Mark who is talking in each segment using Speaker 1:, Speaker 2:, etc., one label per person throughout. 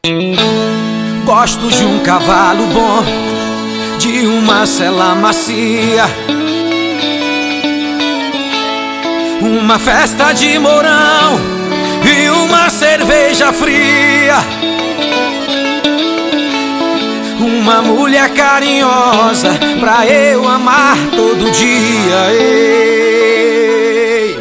Speaker 1: Gosto de um cavalo bom, de uma sela macia, uma festa de mourão e uma cerveja fria, uma mulher carinhosa pra eu amar todo dia. Ei,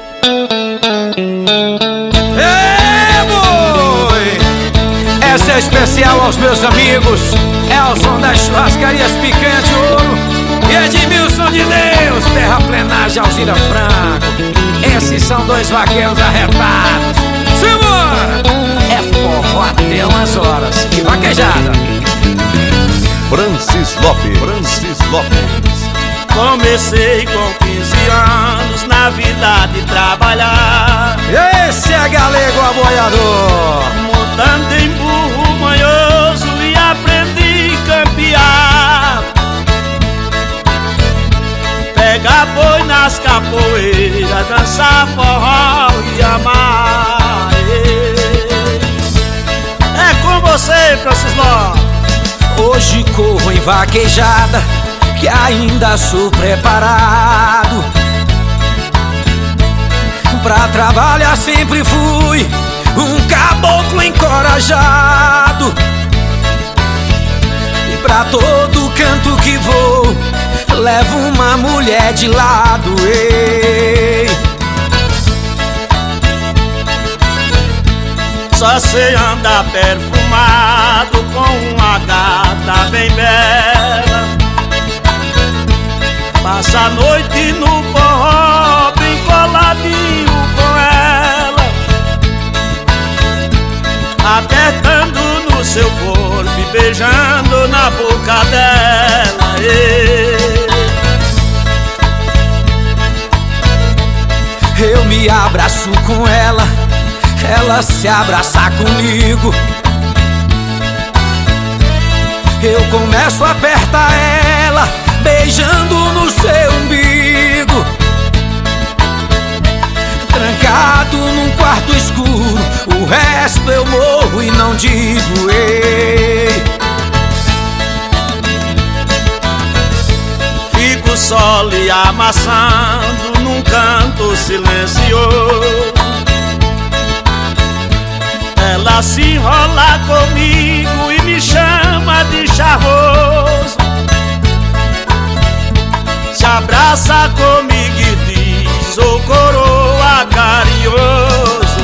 Speaker 1: boi! Essa é especial aos meus amigos Elson das Churrascarias Picanha de Ouro e Edmilson de Deus, Terra Plenagem, Alzira Franco. Esses são dois vaqueiros arretados. Simbora! É forró até umas horas e vaquejada.
Speaker 2: Francis Lopes.
Speaker 3: Comecei com 15 anos na vida de trabalhar.
Speaker 1: Esse é galego aboiador,
Speaker 3: Montando em burro manhoso e aprendi a campear. Pegar boi nas capoeiras, dançar forró e amar. É com você, Francis Lopes.
Speaker 1: hoje corro em vaquejada, que ainda sou preparado. Pra trabalhar sempre fui um caboclo encorajado, e pra todo canto que vou levo uma mulher de lado. Ei,
Speaker 3: só sei andar perfumado com uma gata bem bela. Passa a noite no forró bem coladinho com ela, apertando no seu corpo e beijando na boca dela.
Speaker 1: eu me abraço com ela, ela se abraça comigo. Eu começo a apertar ela, beijando no seu umbigo. Trancado num quarto escuro, o resto eu morro e não digo. Ei,
Speaker 3: fico só lhe amassando num canto silencioso. Ela se enrola comigo e me chama de charmoso. Se abraça comigo e diz: ô coroa carinhoso.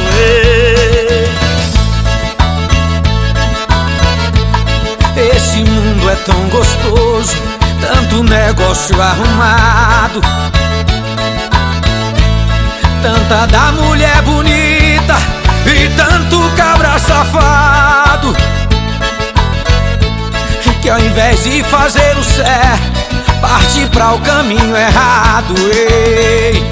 Speaker 1: esse mundo é tão gostoso, tanto negócio arrumado, tanta da mulher bonita e tanto cabra safado, que ao invés de fazer o certo, parte pra o caminho errado. Ei,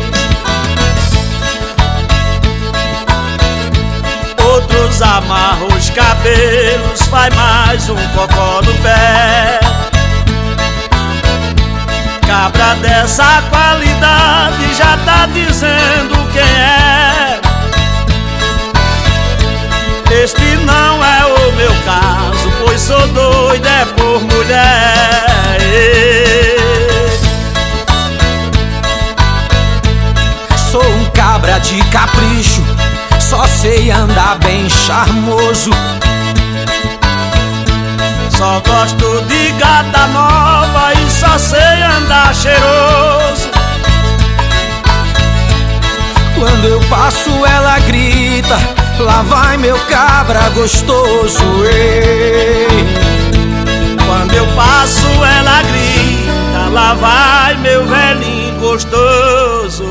Speaker 3: outros amarram os cabelos, faz mais um cocó no pé. Cabra dessa qualidade já tá dizendo quem é. Este não é o meu caso, pois sou doido é por mulher.
Speaker 1: sou um cabra de capricho, só sei andar bem charmoso.
Speaker 3: Só gosto de gata nova e só sei andar cheiroso.
Speaker 1: Quando eu passo ela grita: lá vai meu cabra gostoso. Ei,
Speaker 3: Quando eu passo ela grita: lá vai meu velhinho gostoso.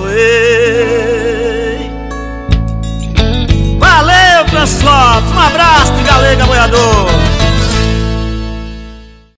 Speaker 3: Valeu, Francis Lopes, um abraço de galego aboiador.